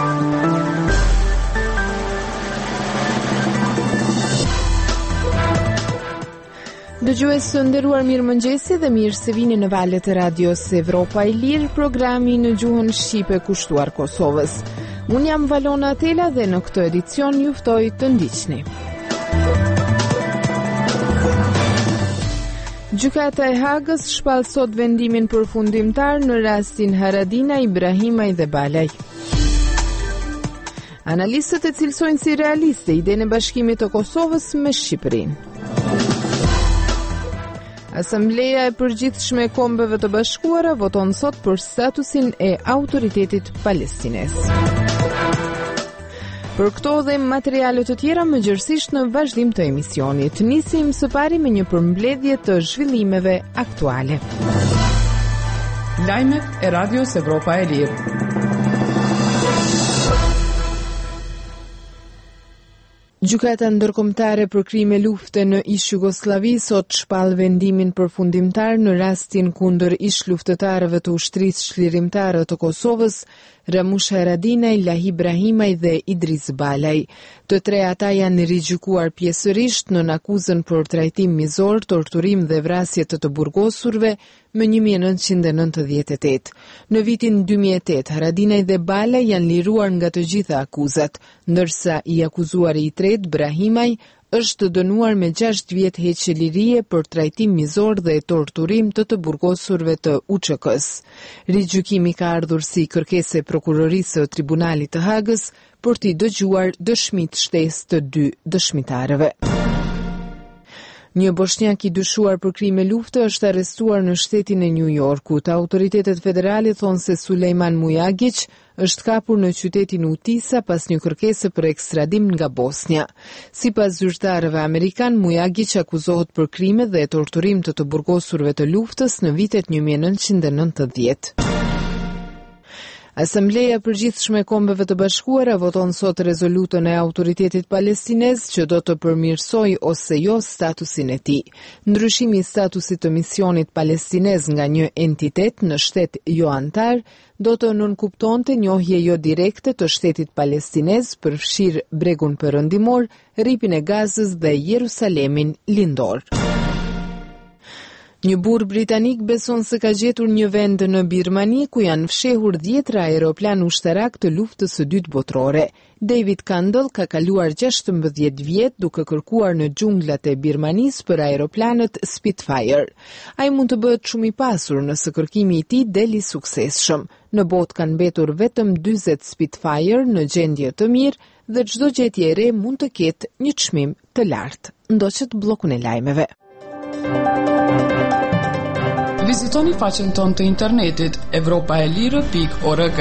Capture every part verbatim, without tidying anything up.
Dëgjues së nderuar, mirëmëngjesi dhe mirë se vini në valët e radios Evropa e Lirë, programi në gjuhën shqipe kushtuar Kosovës. Unë jam Valona Atela dhe në këtë edicion ju ftoj të ndiqni. Gjykata e Hagës shpall sot vendimin përfundimtar në rastin Haradinaj, Ibrahimaj dhe Balaj. Analistët e cilësojnë si realiste idenë e bashkimit të Kosovës me Shqipërinë. Asambleja e Përgjithshme e Kombeve të Bashkuara voton sot për statusin e Autoritetit Palestines. Për këto dhe materiale të tjera mëgjërësisht në vazhdim të emisionit, nisim së pari me një përmbledhje të zhvillimeve aktuale. Lajmet e Radios Evropa e Lirë. Gjykata ndërkombëtare për krime lufte në ish Jugosllavi sot shpall vendimin përfundimtar në rastin kundër ish luftëtarëve të ushtrisë çlirimtare të Kosovës, Ramush Haradinaj, Lahi Ibrahimaj dhe Idris Balaj. Të tre ata janë rigjykuar pjesërisht në akuzën për trajtim mizor, torturim dhe vrasje të të burgosurve më një mijë e nëntëqind e nëntëdhjetë e tetë. Në vitin dy mijë e tetë, Haradinaj dhe Balaj janë liruar nga të gjitha akuzat, ndërsa i akuzuari i tretë, Brahimaj, është dënuar me gjashtë vjet heqje lirie për trajtim mizor dhe torturim të të burgosurve të U Ç K-s. Rigjykimi ka ardhur si kërkesë e prokurorisë së Tribunalit të Hagës për t'i dëgjuar dëshmitë shtesë të dy dëshmitarëve. Një bosnjak i dyshuar për krime lufte është arrestuar në shtetin e New Yorkut. Autoritetet federale thonë se Sulejman Mujagić është kapur në qytetin Utisa pas një kërkese për ekstradim nga Bosnja. Sipas zyrtarëve amerikan, Mujagić akuzohet për krime dhe torturim të të burgosurve të luftës në vitet një mijë e nëntëqind e nëntëdhjetë. Asambleja e Përgjithshme e Kombeve të Bashkuara voton sot rezolutën e Autoritetit Palestinez që do të përmirësojë ose jo statusin e tij. Ndryshimi i statusit të misionit palestinez nga një entitet në shtet jo antar do të nënkuptonte njohje jo direkte të shtetit palestinez përfshirë bregun perëndimor, rripin e Gazës dhe Jerusalemin lindor. Një burr britanik beson se ka gjetur një vend në Birmani ku janë fshehur dhjetra aeroplan ushtarak të luftës së dytë botërore. David Kandel ka kaluar gjashtëmbëdhjetë vjet duke kërkuar në xhunglat e Birmanisë për aeroplanet Spitfire. Ai mund të bëhet shumë i pasur nëse kërkimi i tij del i suksesshëm. Në botë kanë mbetur vetëm dyzet Spitfire në gjendje të mirë dhe çdo gjetje e re mund të ketë një çmim të lartë. Ndoqët bllokun e lajmeve. Vizitoni faqen tonë të internetit evropaelire pikë org.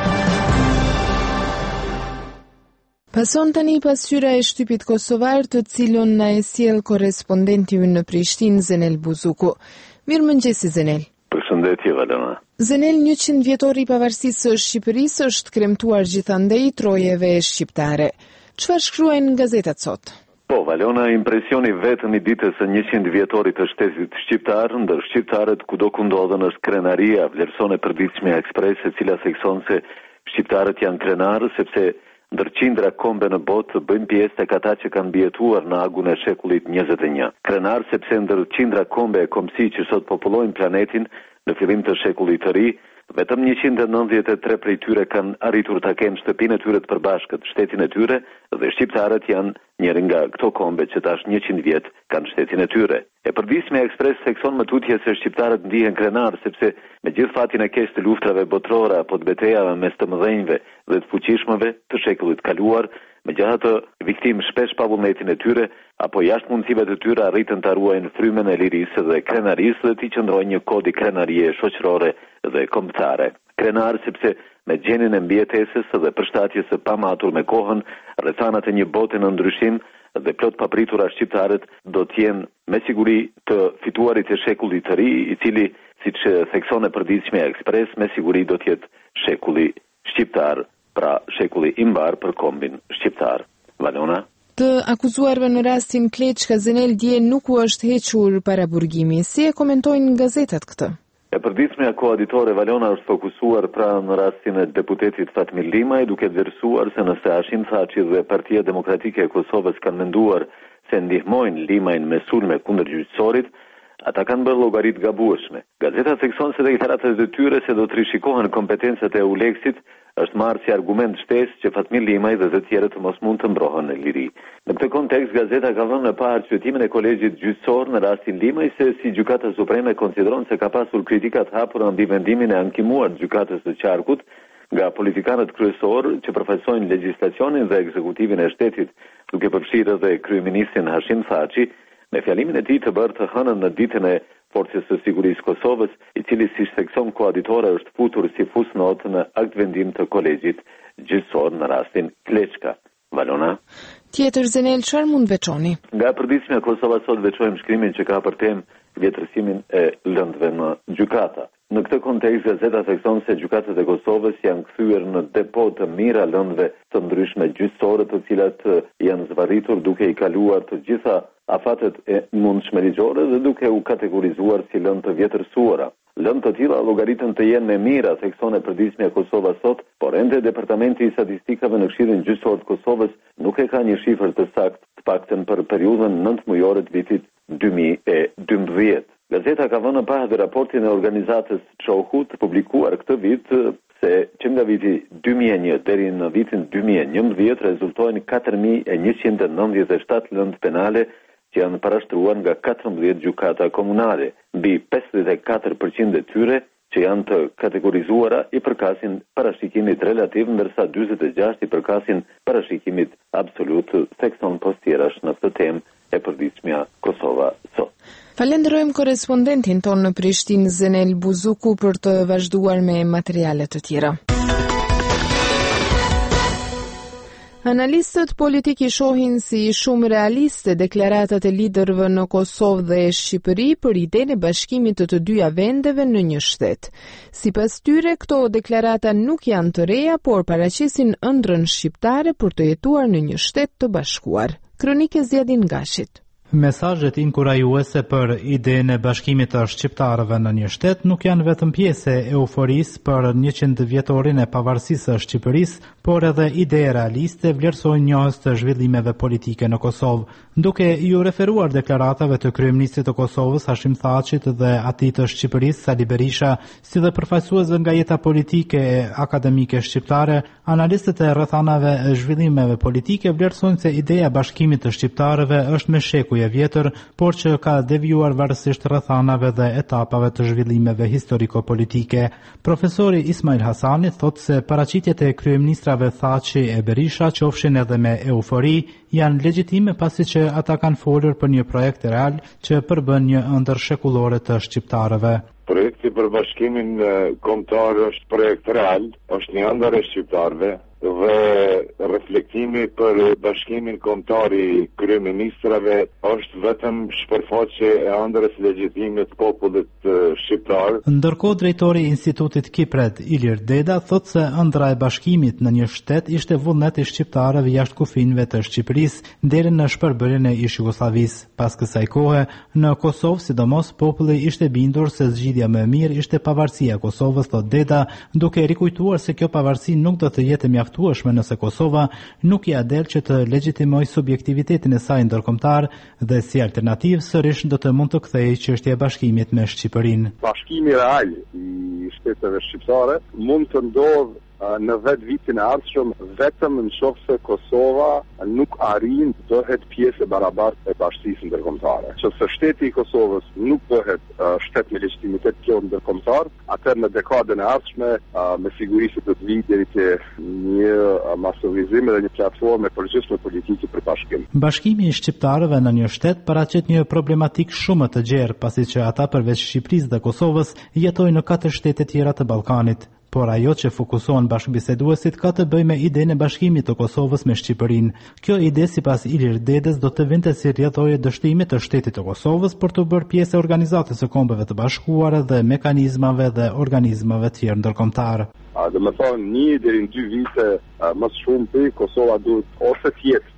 Pason tani pasqyra e shtypit kosovar të cilën na e sjell korrespondenti ynë në Prishtinë, Zenel Buzuku. Mirëmëngjesi Zenel. Përshëndetje Valona. Zenel, njëqind vjetori i pavarësisë së Shqipërisë është kremtuar gjithandej trojeve shqiptare. Çfarë shkruajnë gazetat sot? Po, Valona, impresioni vetëm i ditës së njëqind vjetorit të shtetit shqiptar, ndër shqiptarët kudo ku ndodhen është krenaria, vlerëson e përditshme Ekspres, e cila thekson se shqiptarët janë krenarë sepse ndër qindra kombe në botë bëjnë pjesë tek ata që kanë mbijetuar në agun e shekullit njëzet e një. Krenar sepse ndër qindra kombe e komsi që sot popullojnë planetin në fillim të shekullit të ri, vetëm njëqind e nëntëdhjetë e tre prej tyre kanë arritur ta kenë shtëpinë e tyre të përbashkët, shtetin e tyre, dhe shqiptarët janë njëri nga këto kombe që tash njëqind vjet kanë shtetin e tyre. E përditshme Ekspres thekson më tutje se shqiptarët ndihen krenar sepse me gjithë fatin e keq të luftrave botërore apo të betejave mes të mëdhenjve dhe të fuqishmëve të shekullit kaluar, megjithatë viktimë shpesh pa vullnetin e tyre apo jashtë mundësive të tyre arritën ta ruajnë frymën e lirisë dhe krenarisë dhe t'i qëndrojnë një kodi krenarie shoqërore dhe kombëtare. Krenar sepse me gjenin e mbijetesës dhe përshtatjes së pamatur me kohën, rrethanat e një bote në ndryshim dhe plot papritura shqiptarët do të jenë me siguri të fituarit e shekullit të ri, i cili, siç thekson e përditshme Ekspres, me siguri do të jetë shekulli shqiptar, pra shekulli i mbar për kombin shqiptar. Valona? Të akuzuarve në rastin Kleçka, Zenel, dje nuk u është hequr para burgimi. Si e komentojnë gazetat këtë? E përditshmja koaditore Valona është fokusuar pra në rastin e deputetit Fatmir Limaj, duke vlerësuar se nëse Hashim Thaçi dhe Partia Demokratike e Kosovës kanë menduar se ndihmojnë Limajin me sulme kundër gjyqësorit, ata kanë bërë llogarit gabueshme. Gazeta thekson se deklaratës e tyre se do të rishikohen kompetencat e Euleksit është marrë si argument shtesë që Fatmir Limaj dhe të tjerët mos mund të mbrohen në liri. Në këtë kontekst, gazeta ka vënë në parë qytetimin e kolegjit gjyqësor në rastin Limaj se si Gjykata Supreme konsideron se ka pasur kritika të hapura mbi vendimin e ankimuar të Gjykatës së Qarkut nga politikanët kryesor që përfaqësojnë legjislacionin dhe ekzekutivin e shtetit, duke përfshirë edhe kryeministin Hashim Thaçi, me fjalimin e tij të bërë të hënën në ditën e Forcës së Sigurisë Kosovës, i cili si seksion koaditore është futur si fusnotë në akt vendim të kolegjit gjyqësor në rastin Kleçka. Valona. Tjetër Zenel, çfarë mund veçoni? Nga përditshmja Kosova sot veçojmë shkrimin që ka për temë vjetërsimin e lëndëve në gjykata. Në këtë kontekst, gazeta thekson se gjykatat e Kosovës janë kthyer në depo të mira lëndëve të ndryshme gjyqësore, të cilat janë zvarritur duke i kaluar të gjitha afatet e mundshmërigjore dhe duke u kategorizuar si lëndë të vjetërsuara. Lëndë të tilla llogaritën të jenë me mira, thekson e përditshmja Kosova sot, por ende Departamenti i Statistikave në Këshillin Gjyqësor të Kosovës nuk e ka një shifër të saktë, të paktën për periudhën nëntë mujore të vitit dy mijë e dymbëdhjetë. Gazeta ka vënë pa dhe raportin e organizatës Çohu të publikuar këtë vit se që nga viti dy mijë e një deri në vitin dy mijë e njëmbëdhjetë rezultojnë katër mijë e njëqind e nëntëdhjetë e shtatë lëndë penale që janë parashtruar nga katërmbëdhjetë gjykata komunale. Mbi pesëdhjetë e katër përqind e tyre që janë të kategorizuara i përkasin parashikimit relativ, ndërsa dyzet e gjashtë i përkasin parashikimit absolut, thekson Postierash në këtë temë e përditshmja Kosova sot. Falenderojmë korespondentin tonë në Prishtinë Zenel Buzuku për të vazhduar me materiale të tjera. Analistët politikë shohin si shumë realiste deklaratat e liderëve në Kosovë dhe Shqipëri për idenë e bashkimit të të dyja vendeve në një shtet. Sipas tyre, këto deklarata nuk janë të reja, por paraqesin ëndrrën shqiptare për të jetuar në një shtet të bashkuar. Kronikë Zjadin Gashit. Mesazhet inkurajuese për idenë e bashkimit të shqiptarëve në një shtet nuk janë vetëm pjesë e euforisë për njëqind vjetorin e pavarësisë së Shqipërisë, por edhe ide realiste vlerësojnë njohës të zhvillimeve politike në Kosovë. Duke ju referuar deklaratave të kryeministit të Kosovës Hashim Thaçit dhe atij të Shqipërisë Sali Berisha, si dhe përfaqësuesve nga jeta politike e akademike shqiptare, analistët e rrethanave e zhvillimeve politike vlerësojnë se ideja e bashkimit të shqiptarëve është me shekuj e vjetër, por që ka devijuar varësisht rrethanave dhe etapave të zhvillimeve historiko-politike. Profesori Ismail Hasani thotë se paraqitjet e kryeministrave Thaçi e Berisha, qofshin edhe me eufori, janë legjitime pasi që ata kanë folur për një projekt real që përbën një ëndër shekullore të shqiptarëve. Projekti për bashkimin kombëtar është projekt real, është një ëndër e shqiptarëve dhe reflektimi për bashkimin kombëtar i kryeministrave është vetëm shpërfaqje e ëndrrës legjitime të popullit shqiptar. Ndërkohë drejtori i Institutit Kipret Ilir Deda thotë se ëndra e bashkimit në një shtet ishte vullnet i shqiptarëve jashtë kufinëve të Shqipërisë deri në shpërbërjen e ish Jugosllavisë. Pas kësaj kohe, në Kosovë sidomos populli ishte bindur se zgjidhja më e mirë ishte pavarësia e Kosovës, thotë Deda, duke rikujtuar se kjo pavarësi nuk do të jetë mjaftueshme nëse Kosova nuk ia del që të legjitimojë subjektivitetin e saj ndërkombëtar dhe si alternativë sërish do të mund të kthejë çështja e bashkimit me Shqipërinë. Bashkimi real i shteteve shqiptare mund të ndodhë në vetë vitin e ardhshëm vetëm nëse Kosova nuk arrin të bëhet pjesë e barabartë e bashkisë ndërkombëtare. Nëse shteti i Kosovës nuk bëhet uh, shtet me legjitimitet plot ndërkombëtar, atëherë në dekadën e ardhshme uh, me siguri se do të vijë deri te një uh, masovizim dhe një platformë përgjithshme politike për bashkim. Bashkimi i shqiptarëve në një shtet paraqet një problematik shumë të gjerë, pasi që ata përveç Shqipërisë dhe Kosovës jetojnë në katër shtete tjera të Ballkanit. Por ajo që fokusohen bashkëbiseduesit ka të bëjë me idenë e bashkimit të Kosovës me Shqipërinë. Kjo ide sipas Ilir Dedës do të vinte si rrjedhore dështimi të shtetit të Kosovës për të bërë pjesë e Organizatës së Kombeve të Bashkuara dhe mekanizmave dhe organizmave të tjerë ndërkombëtar. Dhe më thonë, një deri në dy vite më shumë për Kosova duhet ose të jetë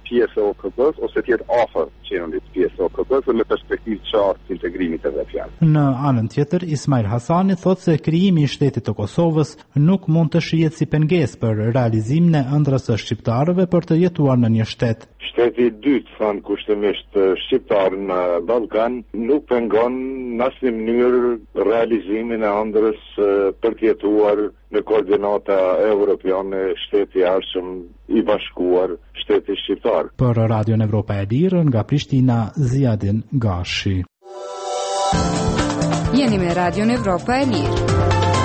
pjesë e O K B-s ose të jetë afër qenurit pjesë e O K B-s dhe me perspektivë të qartë të integrimit edhe fjalë. Në anën tjetër, Ismail Hasani thotë se krijimi i shtetit të Kosovës nuk mund të shihet si pengesë për realizimin e ëndrrës së shqiptarëve për të jetuar në një shtet. Shteti i dytë, thanë kushtimisht shqiptarë në Ballkan, nuk pengon në asnjë mënyrë realizimin e ëndrrës për të jetuar në koordinata evropiane, shteti i arshëm i bashkuar, shteti shqiptar. Për Radion Evropa e Lirë nga Prishtina, Ziadin Gashi. Jeni me Radion Evropa e Lirë.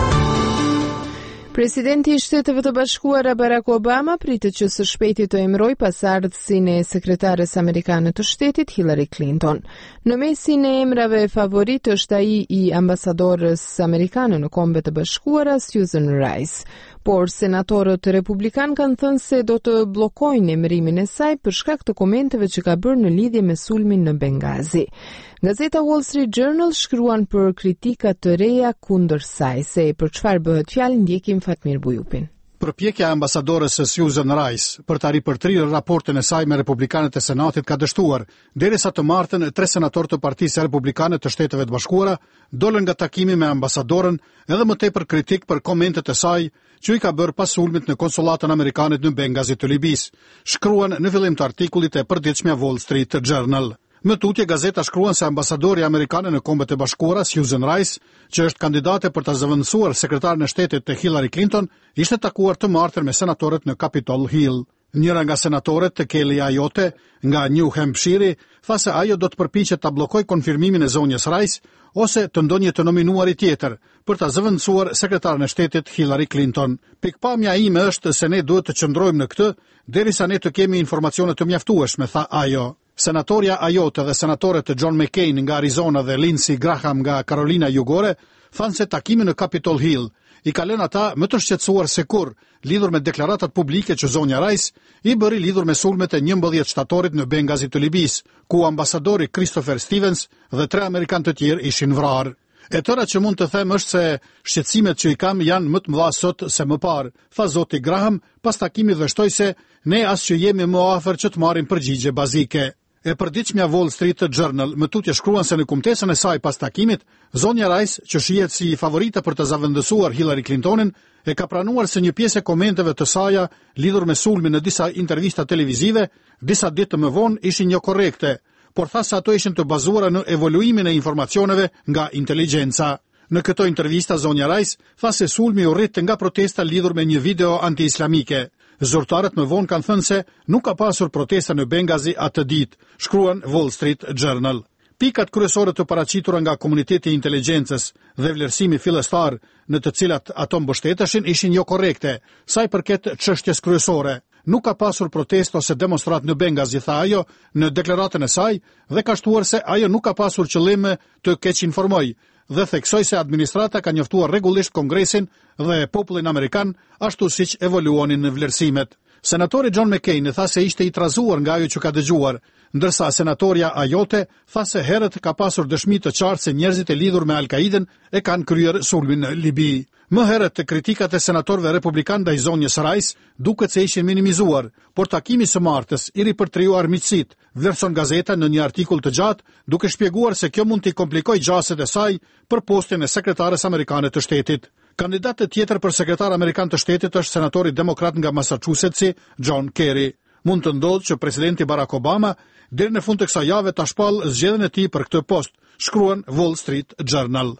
Presidenti i Shteteve të Bashkuara Barack Obama pritet që së shpejti të emëroj pasardhësinë e sekretares amerikane të shtetit Hillary Clinton. Në mesin e emrave favorit është ai i ambasadorës amerikane në Kombet e Bashkuara Susan Rice, por senatorët republikan kanë thënë se do të bllokojnë emërimin e saj për shkak të komenteve që ka bërë në lidhje me sulmin në Bengazi. Gazeta Wall Street Journal shkruan për kritika të reja kundër saj, se për çfarë bëhet fjalë ndjekim Fatmir Bujupin. Përpjekja e ambasadores Susan Rice për të ripërtrirë raportin e saj me republikanët e Senatit ka dështuar, derisa të martën tre senatorë të Partisë Republikane të Shteteve të Bashkuara dolën nga takimi me ambasadorën edhe më tepër kritik për komentet e saj që i ka bërë pas sulmit në konsulatën amerikanit në Bengazi të Libis, shkruan në fillim të artikullit e përditshmja Wall Street Journal. Më tutje gazeta shkruan se ambasadori amerikane në Kombet e Bashkuara Susan Rice, që është kandidate për të zëvendësuar sekretarin e shtetit të Hillary Clinton, ishte takuar të martën me senatorët në Capitol Hill. Njëra nga senatorët, të Kelly Ayotte, nga New Hampshire, tha se ajo do të përpiqet ta bllokojë konfirmimin e zonjës Rice ose të ndonjë të nominuari tjetër për ta zëvendësuar sekretarin e shtetit Hillary Clinton. Pikpamja ime është se ne duhet të qëndrojmë në këtë derisa ne të kemi informacione të mjaftueshme, tha ajo. Senatorja Ayotte dhe senatorët të John McCain nga Arizona dhe Lindsey Graham nga Carolina Jugore thanë se takimi në Capitol Hill i ka lënë ata më të shqetësuar se kur, lidhur me deklaratat publike që zonja Rice i bëri lidhur me sulmet e njëmbëdhjetë shtatorit në Bengazi të Libis, ku ambasadori Christopher Stevens dhe tre amerikanë të tjerë ishin vrarë. E tëra që mund të them është se shqetësimet që i kam janë më të mëdha sot se më parë, tha zoti Graham, pas takimit dhe shtoi se ne as që jemi më afër që të marrim përgjigje bazike. E përditshmja Wall Street Journal më tutje shkruan se në kumtesën e saj pas takimit, zonja Rice, që shihet si favorita për të zëvendësuar Hillary Clintonin, e ka pranuar se një pjesë e komenteve të saja lidhur me sulmin në disa intervista televizive, disa ditë më vonë ishin jo korrekte, por tha se ato ishin të bazuara në evoluimin e informacioneve nga inteligjenca. Në këto intervista zonja Rice tha se sulmi u rrit nga protesta lidhur me një video anti-islamike. Zyrtarët më vonë kanë thënë se nuk ka pasur protesta në Bengazi atë ditë, shkruan Wall Street Journal. Pikat kryesore të paraqitura nga komuniteti i inteligjencës dhe vlerësimi fillestar në të cilat ato mbështeteshin ishin jo korrekte, sa i përket çështjes kryesore. Nuk ka pasur protestë ose demonstrat në Bengazi, tha ajo në deklaratën e saj, dhe ka shtuar se ajo nuk ka pasur qëllim të keq informoj, dhe theksoi se administrata ka njoftuar rregullisht Kongresin dhe popullin amerikan ashtu siç evoluonin në vlerësimet. Senatori John McCain tha se ishte i trazuar nga ajo që ka dëgjuar, ndërsa senatorja Ayotte tha se herët ka pasur dëshmi të qartë se njerëzit e lidhur me Al-Qaiden e kanë kryer sulmin në Libi. Më herët të kritikat e senatorëve republikan ndaj zonjës Rice duket se ishin minimizuar, por takimi së martës i ripërtrijuar miqësitë, vlerëson gazeta në një artikull të gjatë, duke shpjeguar se kjo mund t'i komplikojë gjaset e saj për postin e sekretares amerikane të shtetit. Kandidatë tjetër për sekretar amerikan të shtetit është senatori demokrat nga Massachusettsi, John Kerry. Mund të ndodhë që presidenti Barack Obama deri në fund të kësaj jave ta shpallë zgjedhjen e tij për këtë post, shkruan Wall Street Journal.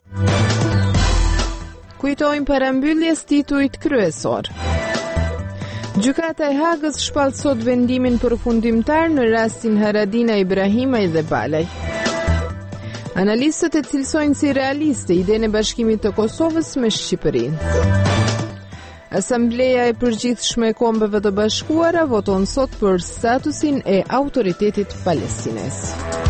Kujtojmë parambyljes titujt kryesor. Gjykata e Hagës shpall sot vendimin përfundimtar në rastin Haradinaj, Ibrahimaj dhe Balaj. Analistët e cilësojnë si realiste idenë e bashkimit të Kosovës me Shqipërinë. Asambleja e Përgjithshme e Kombeve të Bashkuara voton sot për statusin e autoritetit palestines.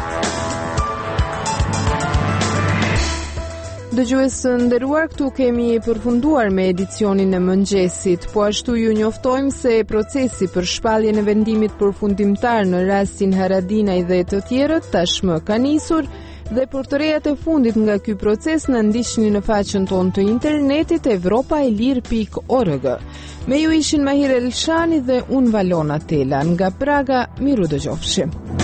Dëgjues të nderuar, këtu kemi përfunduar me edicionin e mëngjesit, po ashtu ju njoftojmë se procesi për shpalljen e vendimit përfundimtar në rastin Haradinaj dhe të tjerët tashmë ka nisur, Dhe për të rejat e fundit nga ky proces në ndiqni në faqen tonë të internetit evropaelir pikë org. Me ju ishin Mahir Elshani dhe unë Valona Tela nga Praga. Miru dëgjofshim.